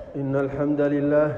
إن الحمد لله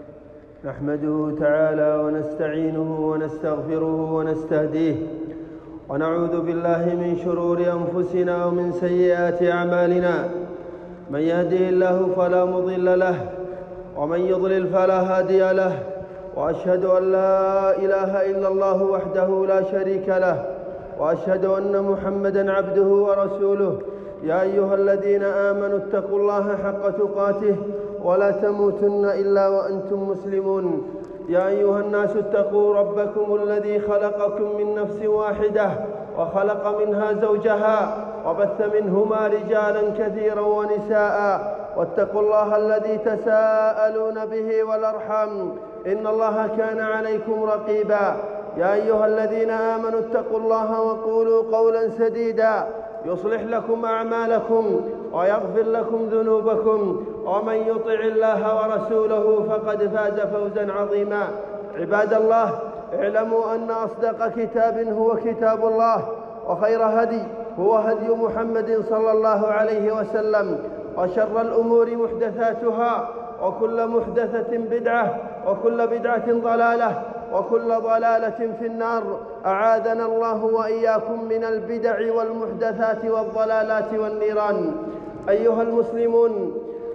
نحمده تعالى ونستعينه ونستغفره ونستهديه، ونعوذ بالله من شرور أنفسنا ومن سيئات أعمالنا. من يهده الله فلا مضل له، ومن يضلل فلا هادي له، وأشهد أن لا إله إلا الله وحده لا شريك له، وأشهد أن محمدًا عبده ورسوله. يا أيها الذين آمنوا اتقوا الله حق تقاته ولا تموتن إلا وأنتم مسلمون. يا أيها الناس اتقوا ربكم الذي خلقكم من نفس واحدة وخلق منها زوجها وبث منهما رجالا كثيرا ونساء، واتقوا الله الذي تساءلون به والأرحام إن الله كان عليكم رقيبا. يا أيها الذين آمنوا اتقوا الله وقولوا قولا سديدا يصلح لكم أعمالكم ويغفر لكم ذنوبكم، ومن يطع الله ورسوله فقد فاز فوزا عظيما. عباد الله، اعلموا أن أصدق كتاب هو كتاب الله، وخير هدي هو هدي محمد صلى الله عليه وسلم، وشر الأمور محدثاتها، وكل محدثة بدعة، وكل بدعة ضلالة، وكل ضلالة في النار. أعاذنا الله وإياكم من البدع والمحدثات والضلالات والنيران. أيها المسلمون،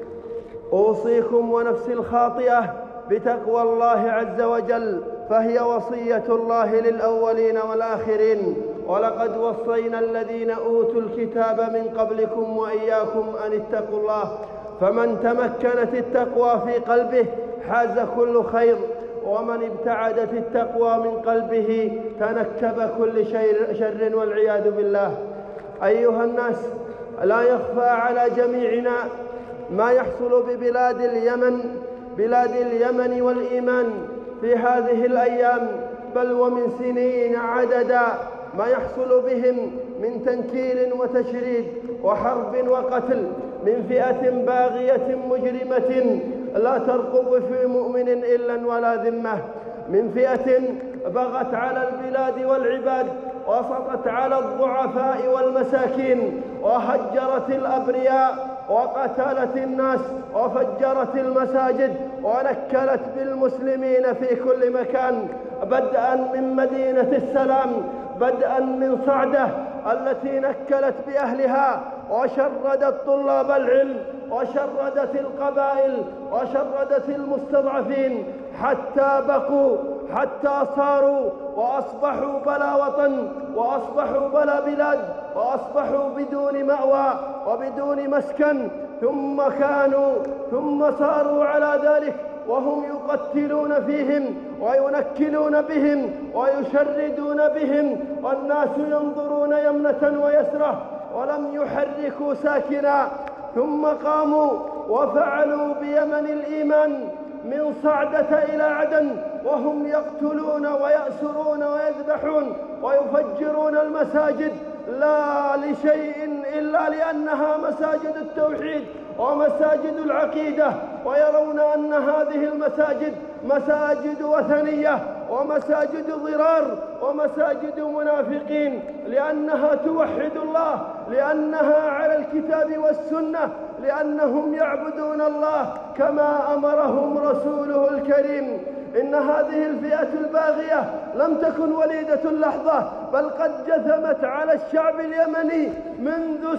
أوصيكم ونفسي الخاطئة بتقوى الله عز وجل، فهي وصية الله للأولين والآخرين. ولقد وصينا الذين أوتوا الكتاب من قبلكم وإياكم أن اتقوا الله، فمن تمكنت التقوى في قلبه حاز كل خير، ومن ابتعدت التقوى من قلبه تنكب كل شر والعياذ بالله. أيها الناس، لا يخفى على جميعنا ما يحصل ببلاد اليمن والإيمان في هذه الأيام، بل ومن سنين عددا، ما يحصل بهم من تنكيل وتشريد وحرب وقتل من فئة باغية مجرمة لا ترقب في مؤمن إلا ولا ذمة، من فئة بغت على البلاد والعباد، وسطت على الضعفاء والمساكين، وهجرت الأبرياء، وقتلت الناس، وفجرت المساجد، ونكلت بالمسلمين في كل مكان، بدءا من مدينة السلام، بدءا من صعدة التي نكلت بأهلها، وشردت طلاب العلم، وشردت القبائل، وشردت المستضعفين، حتى صاروا وأصبحوا بلا وطن، وأصبحوا بلا بلاد، وأصبحوا بدون مأوى وبدون مسكن. ثم صاروا على ذلك وهم يقتلون فيهم وينكلون بهم ويشردون بهم، والناس ينظرون يمنة ويسرة ولم يحركوا ساكنا. ثم قاموا وفعلوا بيمن الإيمان من صعدة إلى عدن، وهم يقتلون ويأسرون ويذبحون ويفجرون المساجد، لا لشيء إلا لأنها مساجد التوحيد ومساجد العقيدة، ويرون أن هذه المساجد مساجد وثنية ومساجد ضرار ومساجد منافقين، لأنها توحد الله، لأنها على الكتاب والسنة، لأنهم يعبدون الله كما أمرهم رسوله الكريم. إن هذه الفئة الباغية لم تكن وليدة اللحظة، بل قد جثمت على الشعب اليمني منذ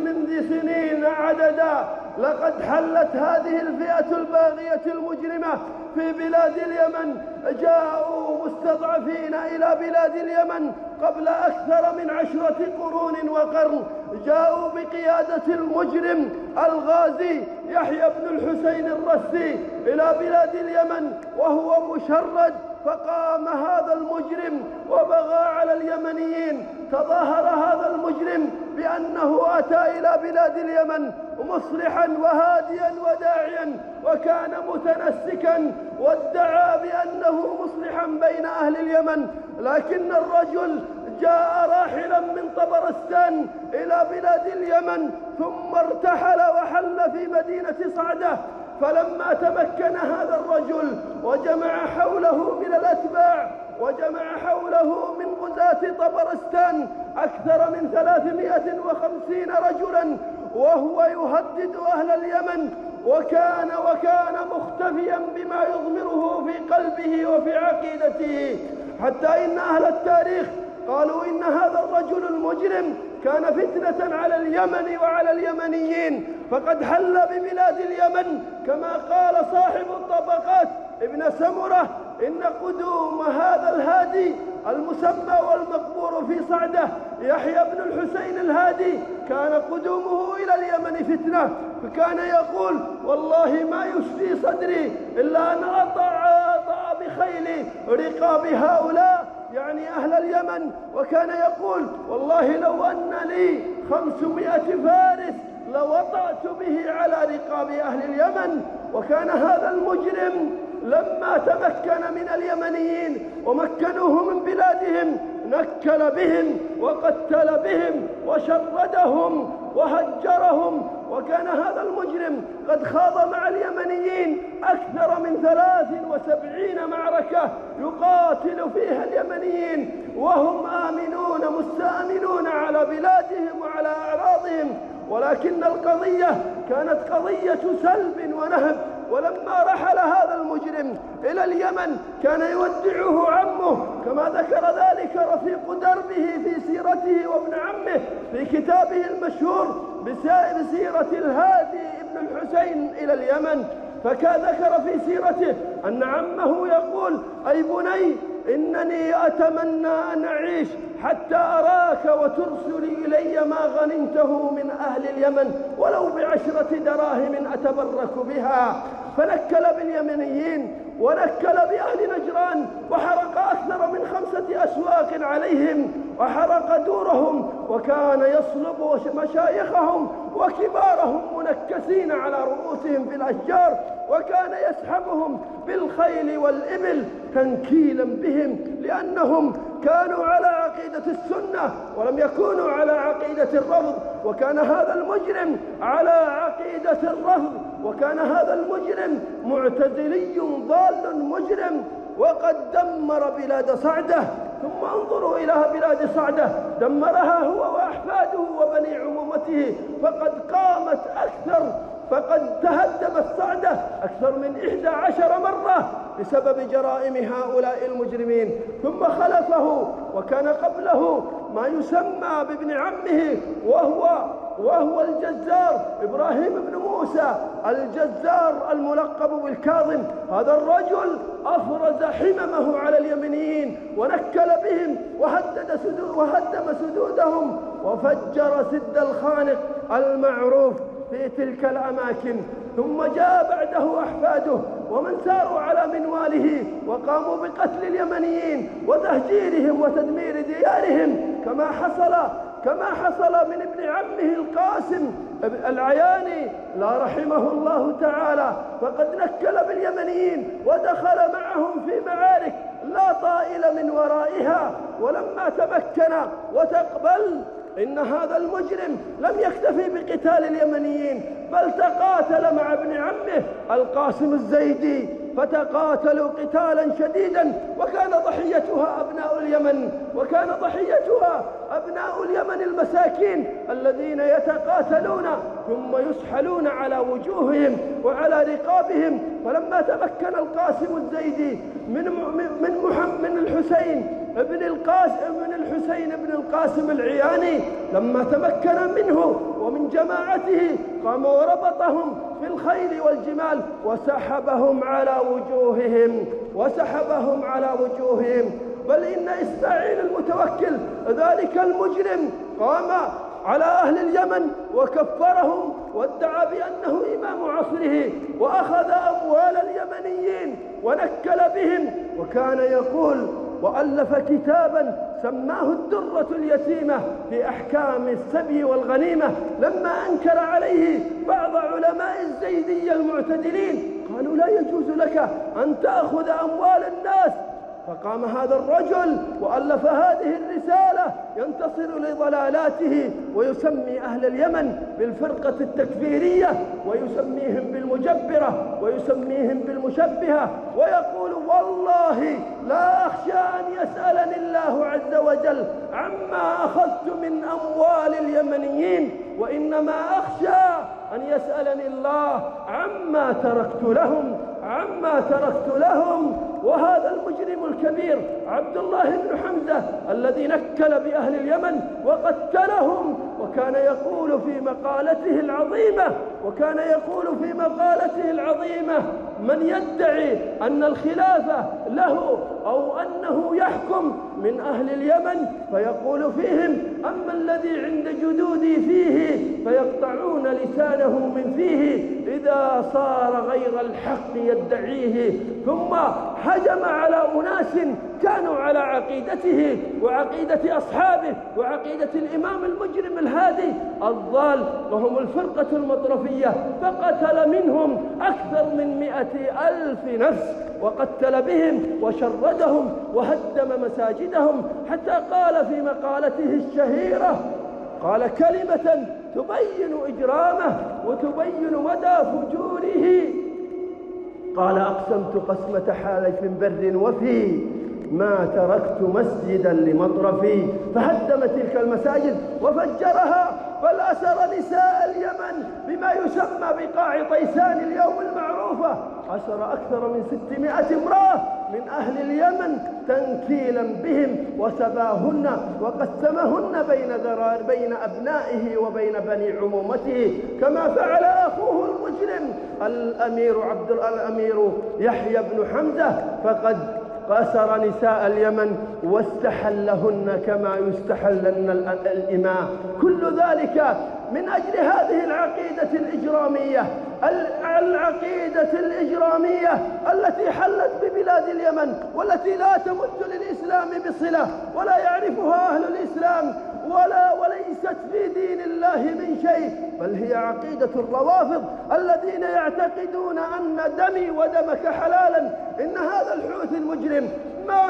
سنين عددا. لقد حلت هذه الفئة الباغية المجرمة في بلاد اليمن، جاءوا مستضعفين إلى بلاد اليمن قبل أكثر من 10 قرون وقرن، جاءوا بقيادة المجرم الغازي يحيى بن الحسين الرسي إلى بلاد اليمن وهو مشرد، فقام هذا المجرم وبغى على اليمنيين. تظاهر هذا المجرم بأنه أتى إلى بلاد اليمن مصلحا وهاديا وداعيا، وكان متنسكا وادعى بأنه مصلحا بين أهل اليمن، لكن الرجل جاء راحلا من طبرستان إلى بلاد اليمن، ثم ارتحل وحل في مدينة صعدة. فلما تمكن هذا الرجل وجمع حوله من الأتباع وجمع حوله من غزاة طبرستان أكثر من 350 رجلا، وهو يهدد أهل اليمن وكان مختفيا بما يضمره في قلبه وفي عقيدته، حتى إن أهل التاريخ قالوا إن هذا الرجل المجرم كان فتنة على اليمن وعلى اليمنيين، فقد حل ببلاد اليمن كما قال صاحب الطبقات ابن سمرة إن قدوم هذا الهادي المسمى والمقبور في صعدة يحيى بن الحسين الهادي كان قدومه إلى اليمن فتنة، فكان يقول والله ما يشفي صدري إلا أن أطأ بخيلي رقاب هؤلاء يعني أهل اليمن، وكان يقول والله لو أن لي 500 فارس لوطأت به على رقاب أهل اليمن. وكان هذا المجرم لما تمكن من اليمنيين ومكنوه من بلادهم نكل بهم وقتل بهم وشردهم وهجرهم، وكان هذا المجرم قد خاض مع اليمنيين أكثر من 73 معركة يقاتل فيها اليمنيين وهم آمنون مستأمنون على بلادهم وعلى أعراضهم، ولكن القضية كانت قضية سلب ونهب. ولما رحل هذا المجرم إلى اليمن كان يودعه عمه كما ذكر ذلك رفيق دربه في سيرته وابن عمه في كتابه المشهور بسيرة الهادي ابن الحسين إلى اليمن، فذكر في سيرته أن عمه يقول أي بني إنني أتمنى أن أعيش حتى أراك وترسل إلي ما غنمته من أهل اليمن ولو ب10 دراهم أتبرك بها. فنكل باليمنيين ونكل بأهل نجران وحرق أكثر من 5 أسواق عليهم وحرق دورهم، وكان يصلب مشايخهم وكبارهم منكسين على رؤوسهم في الأشجار، وكان يسحبهم بالخيل والإبل تنكيلا بهم لأنهم كانوا على عقيدة السنة ولم يكونوا على عقيدة الرفض، وكان هذا المجرم على عقيدة الرفض، وكان هذا المجرم معتزلي ضال مجرم وقد دمر بلاد صعدة. ثم انظروا إلى بلاد صعدة دمرها هو وأحفاده وبني عمومته، فقد تهدمت صعدة أكثر من 11 مرة بسبب جرائم هؤلاء المجرمين. ثم خلفه وكان قبله ما يسمى بابن عمه وهو الجزار إبراهيم بن موسى الجزار الملقب بالكاظم. هذا الرجل أفرز حممه على اليمنيين ونكل بهم وهدم سدودهم وفجر سد الخانق المعروف في تلك الأماكن. ثم جاء بعده أحفاده ومن ساروا على منواله وقاموا بقتل اليمنيين وتهجيرهم وتدمير ديارهم كما حصل من ابن عمه القاسم العياني لا رحمه الله تعالى، فقد نكل باليمنيين ودخل معهم في معارك لا طائل من ورائها. ولما تمكن وتقبل إن هذا المجرم لم يكتفي بقتال اليمنيين بل تقاتل مع ابن عمه القاسم الزيدي، فتقاتلوا قتالا شديدا وكان ضحيتها أبناء اليمن المساكين الذين يتقاتلون ثم يسحلون على وجوههم وعلى رقابهم. فلما تمكن القاسم الزيدي من الحسين بن القاسم العياني، لما تمكن منه ومن جماعته قام وربطهم في الخيل والجمال وسحبهم على وجوههم. بل إن إسماعيل المتوكل ذلك المجرم قام على أهل اليمن وكفرهم وادعى بأنه إمام عصره وأخذ أموال اليمنيين ونكل بهم، وكان يقول وألف كتابا سماه الدرة اليتيمة في أحكام السبي والغنيمة لما أنكر عليه بعض علماء الزيدية المعتدلين قالوا لا يجوز لك أن تأخذ أموال الناس. فقام هذا الرجل وألف هذه الرسالة ينتصر لضلالاته ويسمي أهل اليمن بالفرقة التكفيرية ويسميهم بالمجبرة ويسميهم بالمشبهة، ويقول والله لا أخشى أن يسألني الله عز وجل عما أخذت من أموال اليمنيين، وإنما أخشى أن يسألني الله عما تركت لهم. وهذا المجرم الكبير عبد الله بن حمزة الذي نكل بأهل اليمن وقتلهم، وكان يقول في مقالته العظيمة من يدعي أن الخلافة له أو أنه يحكم من أهل اليمن فيقول فيهم: أما الذي عند جدودي فيه فيقطعون لسانه من فيه إذا صار غير الحق يدعيه. ثم هجم على أناس كانوا على عقيدته وعقيدة أصحابه وعقيدة الإمام المجرم الهادي الضال، وهم الفرقة المطرفية، فقتل منهم أكثر من 100,000 نفس، وقتل بهم وشردهم وهدم مساجدهم، حتى قال في مقالته الشهيرة، قال كلمة تبين إجرامه وتبين مدى فجوره، قال: أقسمت قسمة حالف بر وفي ما تركت مسجدا لمطرفي، فهدم تلك المساجد وفجرها، بل أسر نساء اليمن بما يسمى بقاع طيسان اليوم المعروفة، أسر أكثر من 600 امرأة من أهل اليمن تنكيلا بهم، وسباهن وقسمهن بين أبنائه وبين بني عمومته، كما فعل أخوه المجرم الأمير يحيى بن حمزة، فقد قاسر نساء اليمن واستحلهن كما يستحلن الإماء. كل ذلك من أجل هذه العقيدة الإجرامية التي حلت ببلاد اليمن، والتي لا تمت للإسلام بصلة ولا يعرفها أهل الإسلام وليست في دين الله من شيء، بل هي عقيدة الروافض الذين يعتقدون أن دمي ودمك حلالا. إن هذا الحوثي المجرم ما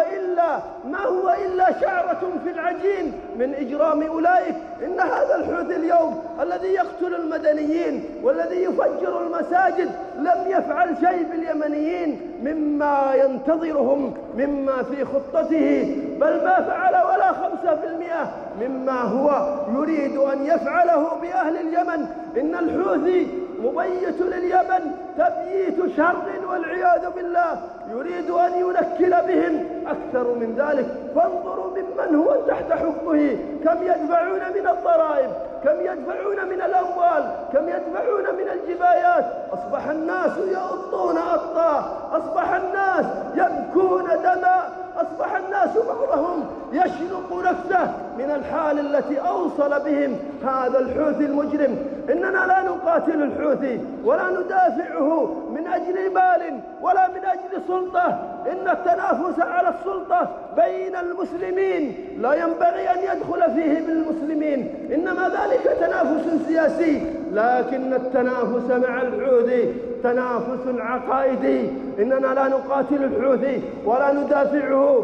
هو إلا شعرة في العجين من إجرام أولئك. إن هذا الحوثي اليوم الذي يقتل المدنيين والذي يفجر المساجد لم يفعل شيء باليمنيين مما ينتظرهم مما في خطته، بل ما فعل ولا 5% مما هو يريد أن يفعله بأهل اليمن. إن الحوثي مبيت لليمن تبييت شر والعياذ بالله، يريد أن ينكل بهم أكثر من ذلك. فانظروا ممن هو تحت حكمه، كم يدفعون من الضرائب، كم يدفعون من الأموال، كم يدفعون من الجبايات. أصبح الناس يؤطون أطا، أصبح الناس يبكون دما، أصبح الناس بعضهم يشنق نفسه من الحال التي أوصل بهم هذا الحوثي المجرم. إننا لا نقاتل الحوثي ولا ندافعه من أجل مال ولا من أجل سلطة. إن التنافس على السلطة بين المسلمين لا ينبغي أن يدخل فيه بالمسلمين، إنما ذلك تنافس سياسي. لكن التنافس مع الحوثي تنافس عقائدي. إننا لا نقاتل الحوثي ولا ندافعه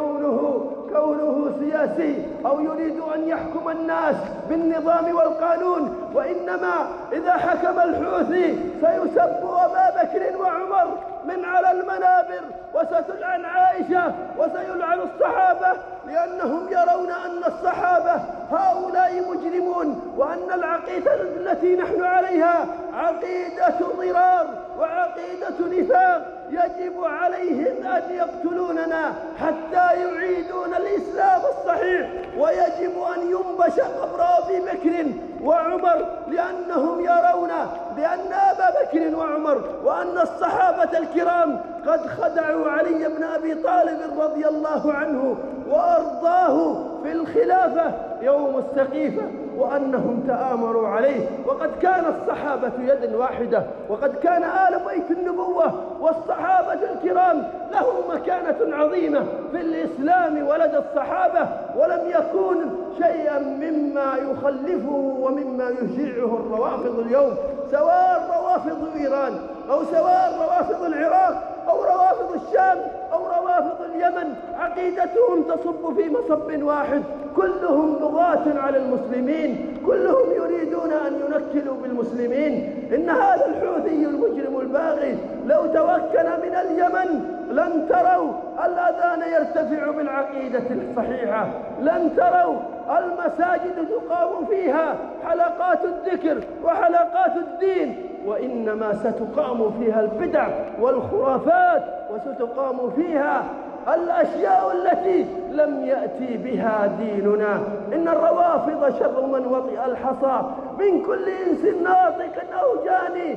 كونه سياسي أو يريد أن يحكم الناس بالنظام والقانون، وإنما إذا حكم الحوثي سيسب أبا بكر وعمر من على المنابر، وستلعن عائشة وسيلعن الصحابة، لأنهم يرون أن الصحابة هؤلاء مجرمون، وأن العقيدة التي نحن عليها عقيدة ضرار وعقيدة نفاق. يجب عليهم أن يقتلوننا حتى يعيدون الإسلام الصحيح، ويجب أن ينبش قبر أبي بكر وعمر، لأنهم يرون بأن أبا بكر وعمر وأن الصحابة الكرام قد خدعوا علي بن أبي طالب رضي الله عنه وأرضاه في الخلافة يوم السقيفة، وأنهم تآمروا عليه. وقد كان الصحابة يد واحدة، وقد كان آل بيت النبوة والصحابة الكرام لهم مكانة عظيمة في الإسلام ولدى الصحابة، ولم يكون شيئا مما يخلفه ومما يشيعه الروافض اليوم، سواء روافض إيران أو سواء روافض العراق أو روافض الشام أو روافض اليمن. عقيدتهم تصب في مصب واحد، كلهم بغاة على المسلمين، كلهم يريدون أن ينكلوا بالمسلمين. إن هذا الحوثي المجرم الباغي لو توكل من اليمن لن تروا الأذان يرتفع بالعقيدة الصحيحة، لن تروا المساجد تقام فيها حلقات الذكر وحلقات الدين، وإنما ستقام فيها البدع والخرافات، وستقام فيها الأشياء التي لم يأتي بها ديننا. إن الروافض شر من وطئ الحصى من كل إنس ناطق أو جاني.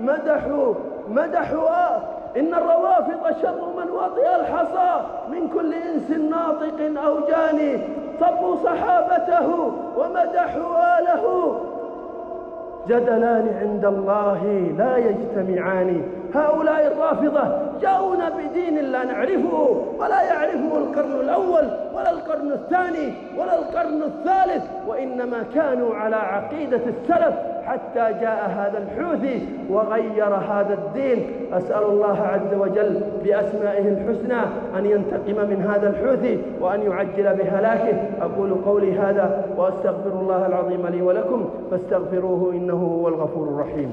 مدحوا إن الروافض شر من وطئ الحصى من كل إنس ناطق أو جاني. صبوا صحابته ومدحوا آله، جدلان عند الله لا يجتمعان. هؤلاء الرافضة جاءونا بدين لا نعرفه ولا يعرفه القرن الأول ولا القرن الثاني ولا القرن الثالث، وإنما كانوا على عقيدة السلف حتى جاء هذا الحوثي وغير هذا الدين. أسأل الله عز وجل بأسمائه الحسنى أن ينتقم من هذا الحوثي وأن يعجل بهلاكه. أقول قولي هذا وأستغفر الله العظيم لي ولكم فاستغفروه إنه هو الغفور الرحيم.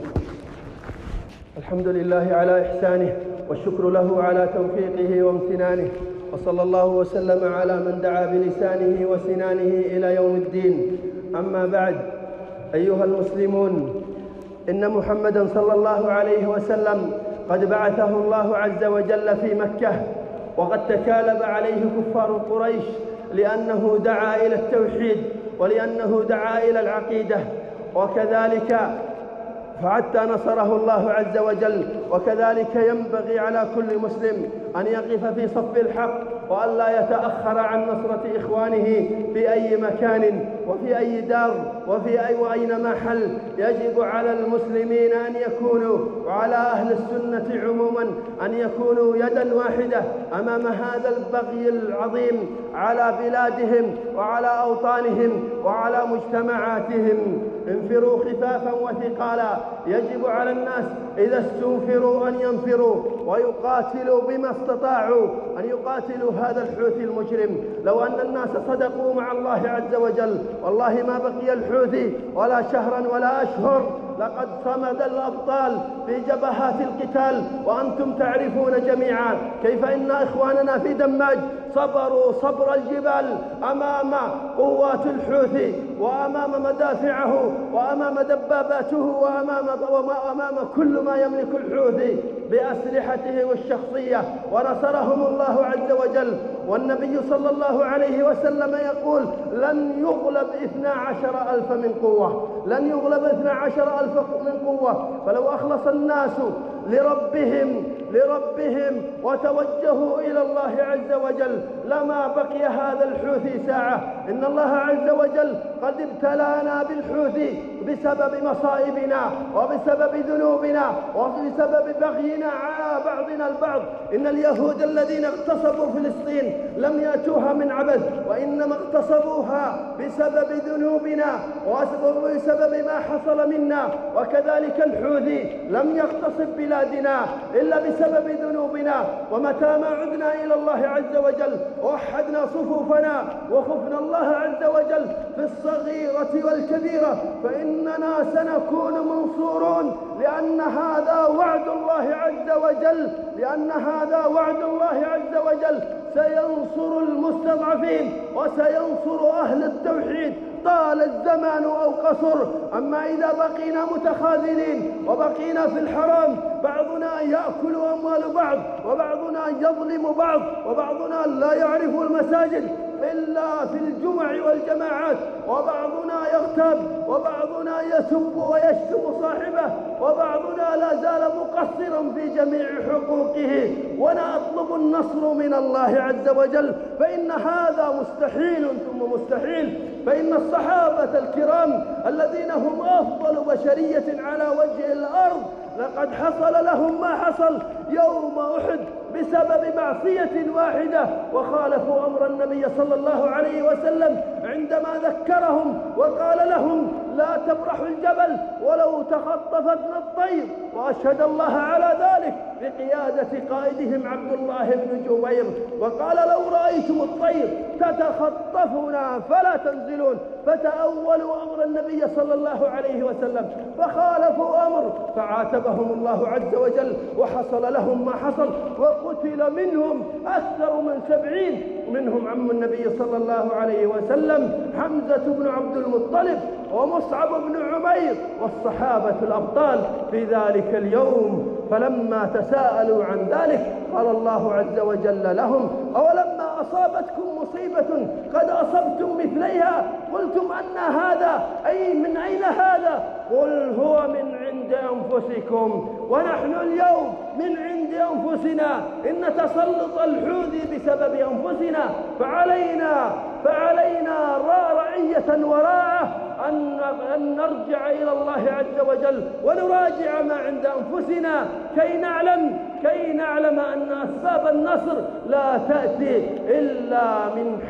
الحمد لله على إحسانه والشكر له على توفيقه وامتنانه، وصلى الله وسلم على من دعا بلسانه وسنانه إلى يوم الدين. أما بعد، أيها المسلمون، إن محمدا صلى الله عليه وسلم قد بعثه الله عز وجل في مكة، وقد تكالب عليه كفار قريش لأنه دعا إلى التوحيد ولأنه دعا إلى العقيدة، وكذلك فحتى نصره الله عز وجل. وكذلك ينبغي على كل مسلم أن يقف في صف الحق وأن لا يتأخر عن نصرة إخوانه في أي مكان وفي أي دار وأين محل. يجب على المسلمين أن يكونوا، وعلى أهل السنة عموما، أن يكونوا يدا واحدة أمام هذا البغي العظيم على بلادهم وعلى أوطانهم وعلى مجتمعاتهم. انفروا خفافا وثقالا. يجب على الناس إذا استنفروا أن ينفروا ويقاتلوا بما استطاعوا، أن يقاتلوا هذا الحوثي المجرم. لو أن الناس صدقوا مع الله عز وجل والله ما بقي الحوثي ولا شهرا ولا أشهر. لقد صمد الأبطال في جبهات القتال، وأنتم تعرفون جميعا كيف إن إخواننا في دماج صبروا صبر الجبال أمام قوات الحوثي وأمام مدافعه وأمام دباباته وأمام كل ما يملك الحوثي بأسلحته الشخصية، ونصرهم الله عز وجل. والنبي صلى الله عليه وسلم يقول: لن يغلب 12,000 من قوة، لن يغلب 12,000 من قوة. فلو أخلص الناس لربهم وتوجهوا إلى الله عز وجل لما بقي هذا الحوثي ساعة. إن الله عز وجل قد ابتلانا بالحوثي بسبب مصائبنا وبسبب ذنوبنا وبسبب بغينا على بعضنا البعض. إن اليهود الذين اغتصبوا فلسطين لم يأتوها من عبث، وإنما اغتصبوها بسبب ذنوبنا وبسبب ما حصل منا. وكذلك الحوثي لم يغتصب بلادنا إلا بسبب ذنوبنا. ومتى ما عدنا إلى الله عز وجل ووحدنا صفوفنا وخفنا الله عز وجل في الصغيرة والكبيرة فإننا سنكون منصورون، لأن هذا وعد الله عز وجل، لأن هذا وعد الله عز وجل. سينصر المستضعفين وسينصر أهل التوحيد طال الزمان أو قصر. أما إذا بقينا متخاذلين وبقينا في الحرام، بعضنا يأكل أموال بعض وبعضنا يظلم بعض وبعضنا لا يعرف المساجد إلا في الجمع والجماعات، وبعضنا يغتاب وبعضنا يسب ويشتم صاحبه، وبعضنا لا زال مقصرا في جميع حقوقه، ونطلب النصر من الله عز وجل. فإن هذا مستحيل ثم مستحيل. فإن الصحابة الكرام الذين هم أفضل بشرية على وجه الأرض لقد حصل لهم ما حصل يوم أحد بسبب معصية واحدة، وخالفوا أمر النبي صلى الله عليه وسلم عندما ذكرهم وقال لهم: لا تبرحوا الجبل ولو تخطفتنا الطير. وأشهد الله على ذلك بقيادة قائدهم عبد الله بن جبير، وقال: لو رأيتم الطير تتخطفنا فلا تنزلون. فتأولوا أمر النبي صلى الله عليه وسلم فخالفوا أمر، فعاتبهم الله عز وجل وحصل لهم ما حصل، وقتل منهم أكثر من 70 منهم عم النبي صلى الله عليه وسلم وسلم حمزة بن عبد المطلب ومصعب بن عمير والصحابة الأبطال في ذلك اليوم. فلما تساءلوا عن ذلك قال الله عز وجل لهم: أولما أصابتكم مصيبة قد أصبتم مثليها قلتم أن هذا، أي من أين هذا؟ قل هو من عند أنفسكم ونحن اليوم من عند أنفسنا، إن تسلط الحوثي بسبب أنفسنا، فعلينا رعية وراعة أن نرجع إلى الله عز وجل ونراجع ما عند أنفسنا كي نعلم أن أسباب النصر لا تأتي إلا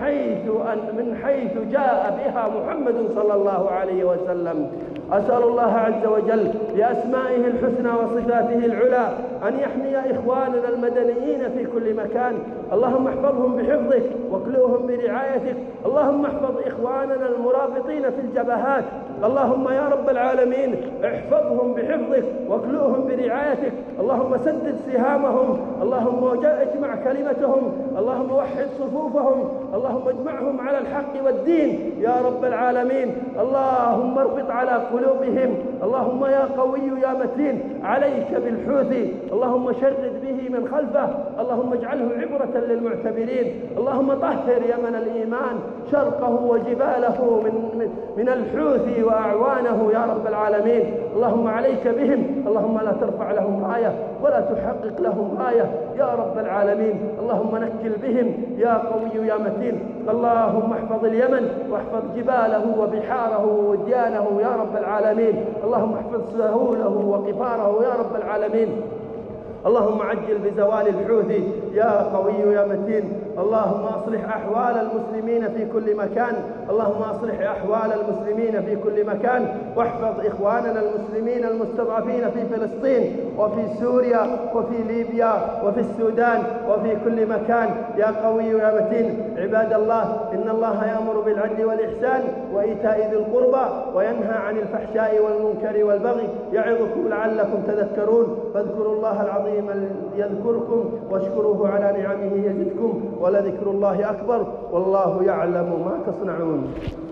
من حيث جاء بها محمد صلى الله عليه وسلم. أسأل الله عز وجل بأسمائه الحسنى وصفاته العلى أن يحمي إخواننا المدنيين في كل مكان. اللهم احفظهم بحفظك واكلؤهم برعايتك. اللهم احفظ إخواننا المرابطين في الجبهات. اللهم يا رب العالمين احفظهم بحفظك واكلؤهم برعايتك. اللهم سدد سهامهم، اللهم اجمع كلمتهم، اللهم وحد صفوفهم، اللهم اجمعهم على الحق والدين يا رب العالمين. اللهم اربط على قلوبهم. اللهم يا قوي يا متين عليك بالحوثي، اللهم شرد به من خلفه، اللهم اجعله عبرة للمعتبرين. اللهم طهر يمن الإيمان شرقه وجباله من الحوثي وأعوانه يا رب العالمين. اللهم عليك بهم، اللهم لا ترفع لهم راية ولا تحقق لهم راية يا رب العالمين. اللهم نكل بهم يا قوي يا متين. اللهم احفظ اليمن واحفظ جباله وبحاره ووديانه يا رب العالمين. اللهم احفظ سهوله وقفاره يا رب العالمين. اللهم عجل بزوال الحوثي يا قوي يا متين. اللهم أصلح أحوال المسلمين في كل مكان، اللهم أصلح أحوال المسلمين في كل مكان، واحفظ إخواننا المسلمين المستضعفين في فلسطين وفي سوريا وفي ليبيا وفي السودان وفي كل مكان يا قوي يا متين. عباد الله، إن الله يأمر بالعدل والإحسان وإيتاء ذي القربى وينهى عن الفحشاء والمنكر والبغي يعظكم لعلكم تذكرون. فاذكروا الله العظيم يذكركم واشكروه على نعمه يزدكم ولذكر الله أكبر والله يعلم ما تصنعون.